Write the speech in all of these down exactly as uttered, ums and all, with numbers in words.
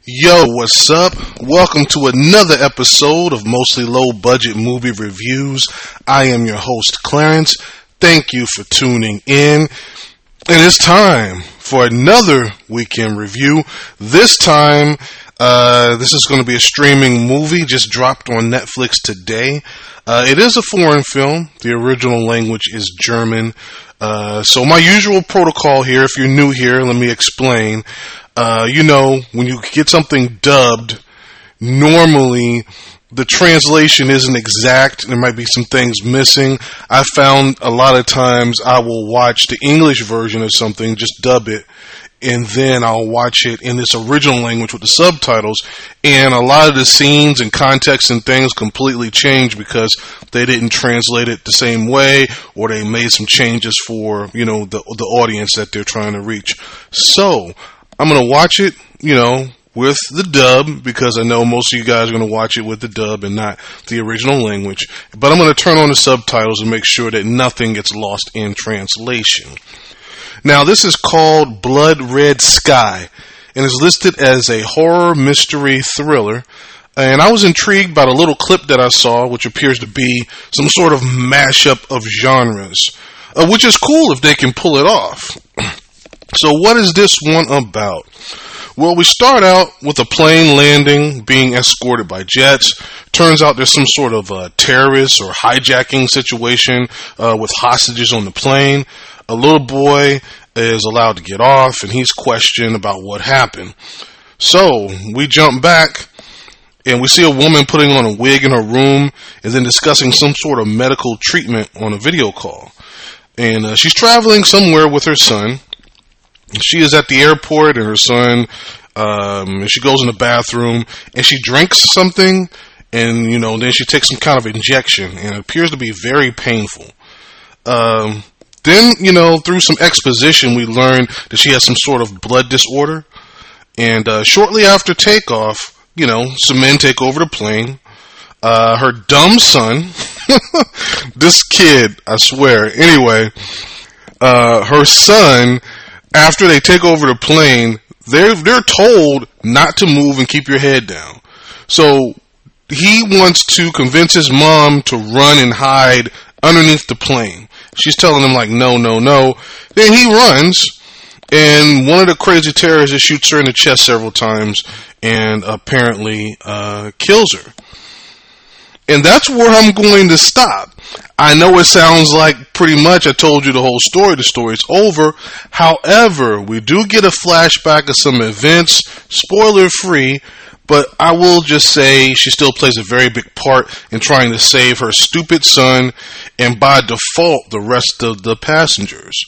Yo, what's up? Welcome to another episode of Mostly Low Budget Movie Reviews. I am your host, Clarence. Thank you for tuning in. And it's time for another weekend review. This time, uh, this is going to be a streaming movie, just dropped on Netflix today. Uh, it is a foreign film. The original language is German. Uh, so my usual protocol here, if you're new here, let me explain. Uh, you know, when you get something dubbed, normally the translation isn't exact. There might be some things missing. I found a lot of times I will watch the English version of something, just dub it, and then I'll watch it in its original language with the subtitles. And a lot of the scenes and context and things completely change because they didn't translate it the same way, or they made some changes for, you know, the the audience that they're trying to reach. So I'm going to watch it, you know, with the dub, because I know most of you guys are going to watch it with the dub and not the original language. But I'm going to turn on the subtitles and make sure that nothing gets lost in translation. Now, this is called Blood Red Sky, and is listed as a horror mystery thriller. And I was intrigued by the little clip that I saw, which appears to be some sort of mashup of genres, uh, which is cool if they can pull it off. So what is this one about? Well, we start out with a plane landing, being escorted by jets. Turns out there's some sort of uh, terrorist or hijacking situation uh, with hostages on the plane. A little boy is allowed to get off, and he's questioned about what happened. So we jump back, and we see a woman putting on a wig in her room, and then discussing some sort of medical treatment on a video call. And uh, she's traveling somewhere with her son. She is at the airport, and her son, um, and she goes in the bathroom, and she drinks something, and, you know, then she takes some kind of injection, and it appears to be very painful. Um, then, you know, through some exposition, we learn that she has some sort of blood disorder, and uh, shortly after takeoff, you know, some men take over the plane. Uh, her dumb son, this kid, I swear, anyway, uh, her son, after they take over the plane, they're, they're told not to move and keep your head down. So he wants to convince his mom to run and hide underneath the plane. She's telling him, like, no, no, no. Then he runs, and one of the crazy terrorists shoots her in the chest several times and apparently uh, kills her. And that's where I'm going to stop. I know it sounds like pretty much I told you the whole story. The story's over. However, we do get a flashback of some events, spoiler free, but I will just say she still plays a very big part in trying to save her stupid son, and by default, the rest of the passengers.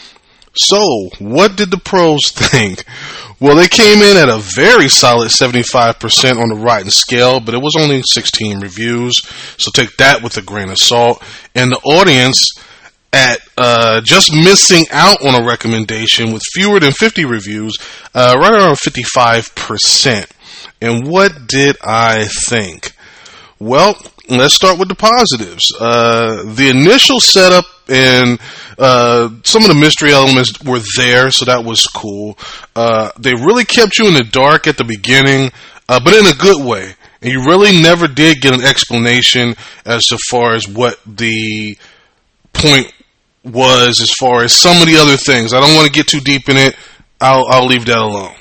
So, what did the pros think? Well, they came in at a very solid seventy-five percent on the Rotten scale, but it was only sixteen reviews, so take that with a grain of salt. And the audience at uh, just missing out on a recommendation with fewer than fifty reviews, uh, right around fifty-five percent. And what did I think? Well, let's start with the positives. Uh, the initial setup and uh, some of the mystery elements were there, so that was cool. Uh, they really kept you in the dark at the beginning, uh, but in a good way. And you really never did get an explanation as to far as what the point was as far as some of the other things. I don't want to get too deep in it. I'll, I'll leave that alone.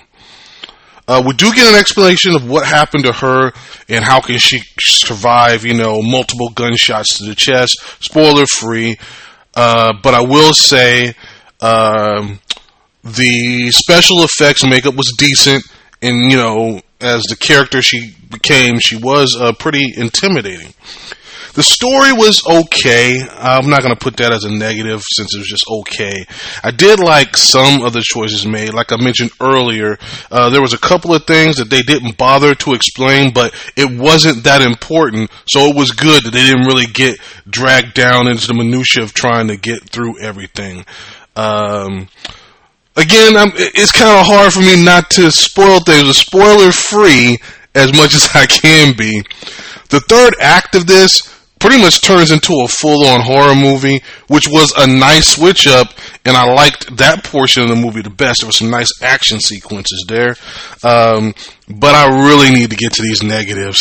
Uh, we do get an explanation of what happened to her and how can she survive, you know, multiple gunshots to the chest. Spoiler free. Uh, but I will say, um, the special effects and makeup was decent. And, you know, as the character she became, she was, uh, pretty intimidating. The story was okay. I'm not going to put that as a negative since it was just okay. I did like some of the choices made. Like I mentioned earlier, uh, there was a couple of things that they didn't bother to explain, but it wasn't that important. So it was good that they didn't really get dragged down into the minutia of trying to get through everything. Um, again, I'm, it's kind of hard for me not to spoil things. Spoiler free as much as I can be. The third act of this pretty much turns into a full-on horror movie, which was a nice switch up, and I liked that portion of the movie the best. There were some nice action sequences there, um, but I really need to get to these negatives.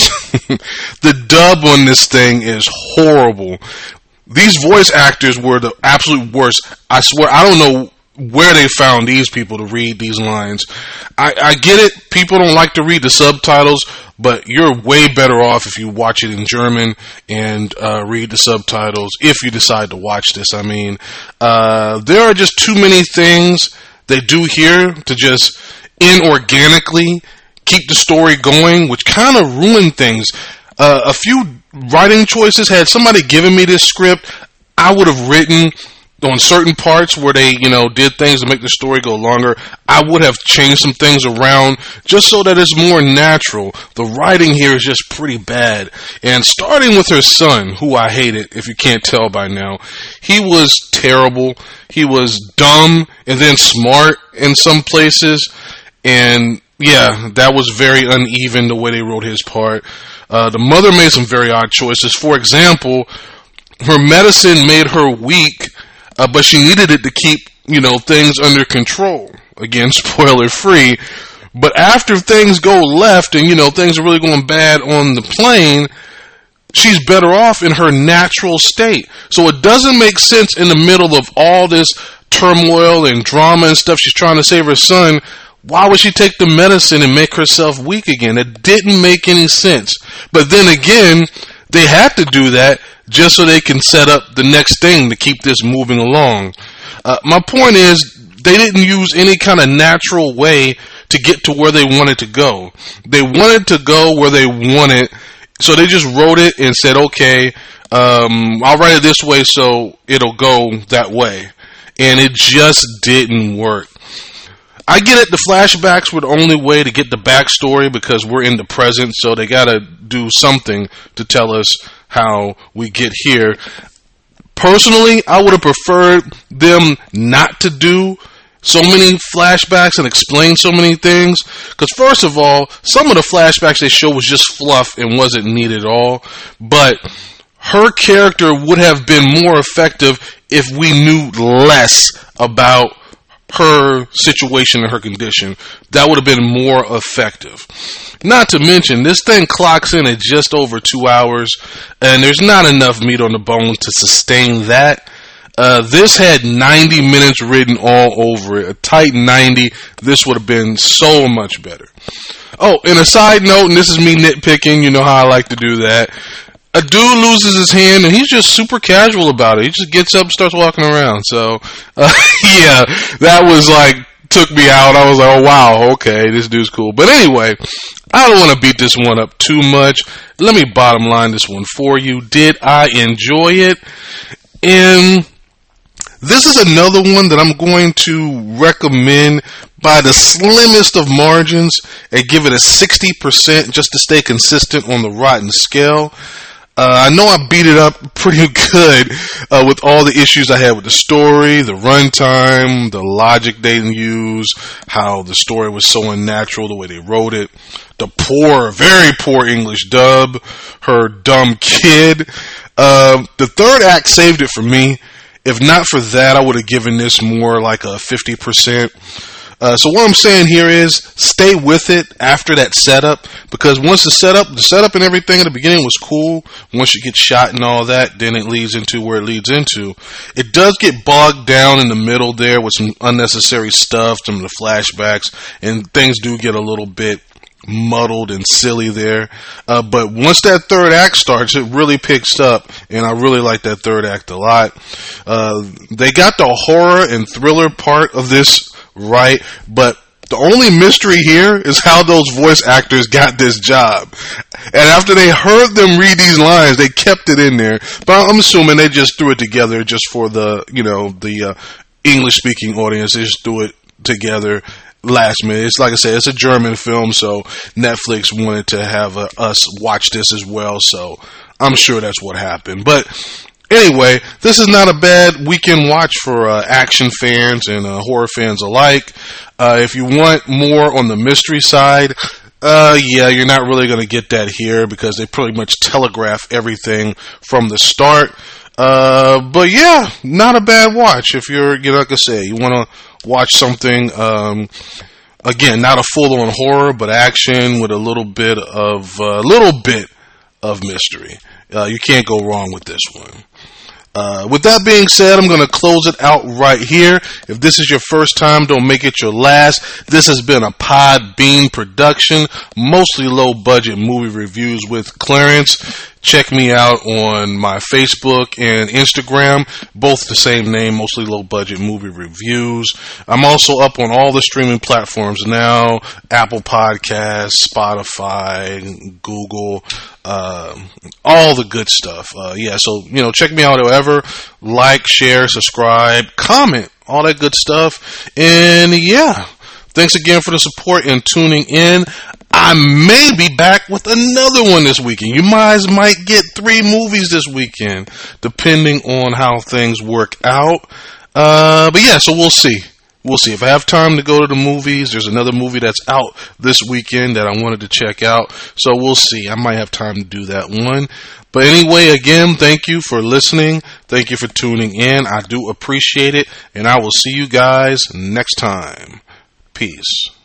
The dub on this thing is horrible. These voice actors were the absolute worst. I swear, I don't know where they found these people to read these lines. I, I get it, people don't like to read the subtitles, but you're way better off if you watch it in German and uh, read the subtitles if you decide to watch this. I mean, uh, there are just too many things they do here to just inorganically keep the story going, which kind of ruin things. Uh, a few writing choices, had somebody given me this script, I would have written on certain parts where they, you know, did things to make the story go longer. I would have changed some things around just so that it's more natural. The writing here is just pretty bad. And starting with her son, who I hated, if you can't tell by now, he was terrible. He was dumb and then smart in some places. And yeah, that was very uneven the way they wrote his part. Uh, the mother made some very odd choices. For example, her medicine made her weak, Uh, but she needed it to keep, you know, things under control. Again, spoiler free. But after things go left and, you know, things are really going bad on the plane, she's better off in her natural state. So it doesn't make sense in the middle of all this turmoil and drama and stuff. She's trying to save her son. Why would she take the medicine and make herself weak again? It didn't make any sense. But then again, they had to do that just so they can set up the next thing to keep this moving along. Uh, my point is, they didn't use any kind of natural way to get to where they wanted to go. They wanted to go where they wanted, so they just wrote it and said, okay, um, I'll write it this way so it'll go that way. And it just didn't work. I get it, the flashbacks were the only way to get the backstory because we're in the present, so they gotta do something to tell us how we get here. Personally, I would have preferred them not to do so many flashbacks and explain so many things. Because first of all, some of the flashbacks they show was just fluff and wasn't needed at all. But her character would have been more effective if we knew less about her situation and her condition. That would have been more effective. Not to mention, this thing clocks in at just over two hours, and there's not enough meat on the bone to sustain that. Uh, this had ninety minutes written all over it. A tight ninety. This would have been so much better. Oh, and a side note, and this is me nitpicking, you know how I like to do that. A dude loses his hand, and he's just super casual about it. He just gets up and starts walking around. So, uh, yeah, that was like, took me out. I was like, oh, wow, okay, this dude's cool. But anyway, I don't want to beat this one up too much. Let me bottom line this one for you. Did I enjoy it? And this is another one that I'm going to recommend by the slimmest of margins and give it a sixty percent just to stay consistent on the rotten scale. Uh, I know I beat it up pretty good uh, with all the issues I had with the story, the runtime, the logic they used, how the story was so unnatural, the way they wrote it, the poor, very poor English dub, her dumb kid. Uh, the third act saved it for me. If not for that, I would have given this more like a fifty percent. Uh, so what I'm saying here is stay with it after that setup, because once the setup, the setup and everything at the beginning was cool. Once you get shot and all that, then it leads into where it leads into. It does get bogged down in the middle there with some unnecessary stuff, some of the flashbacks, and things do get a little bit muddled and silly there. Uh, but once that third act starts, it really picks up, and I really like that third act a lot. Uh, they got the horror and thriller part of this right, but the only mystery here is how those voice actors got this job. And after they heard them read these lines, they kept it in there. But I'm assuming they just threw it together just for the, you know, the uh, English-speaking audience. They just threw it together last minute. It's like I said, it's a German film, so Netflix wanted to have uh, us watch this as well. So I'm sure that's what happened. But anyway, this is not a bad weekend watch for uh, action fans and uh, horror fans alike. Uh, if you want more on the mystery side, Uh, yeah, you're not really going to get that here because they pretty much telegraph everything from the start. Uh, but yeah, not a bad watch if you're, you know, like I say, you want to watch something, um, again, not a full-on horror, but action with a little bit of, a uh, little bit of mystery. Uh, you can't go wrong with this one. Uh, with that being said, I'm going to close it out right here. If this is your first time, don't make it your last. This has been a Podbean production, mostly low budget movie reviews with Clarence. Check me out on my Facebook and Instagram, both the same name, mostly low budget movie reviews. I'm also up on all the streaming platforms now, Apple Podcasts, Spotify, Google, uh, all the good stuff. Uh, yeah, so, you know, check me out however, like, share, subscribe, comment, all that good stuff. And yeah, thanks again for the support and tuning in. I may be back with another one this weekend. You guys might get three movies this weekend, depending on how things work out. Uh, but yeah, so we'll see. We'll see. If I have time to go to the movies, there's another movie that's out this weekend that I wanted to check out. So we'll see. I might have time to do that one. But anyway, again, thank you for listening. Thank you for tuning in. I do appreciate it. And I will see you guys next time. Peace.